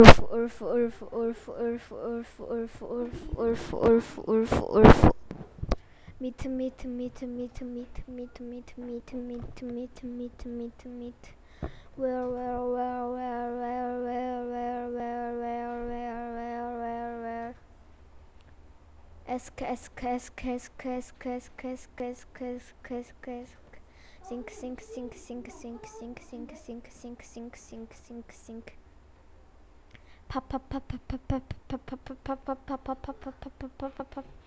Urf, urf, urf, urf, urf, urf, urf, urf, urf, urf, urf. Meet, meet, meet, meet, meet, meet, meet, meet, meet, meet, meet, meet, meet. Where. Esk, esk, esk, esk, esk, esk, esk, esk, esk, esk, esk. Sink, sink, sink, sink, sink, sink, sink, sink, sink, sink, sink, sink, sink. Pop, pop, pop, pop, pop, pop, pop, pop, pop, pop, pop, pop, pop, pop, pop, pop, pop.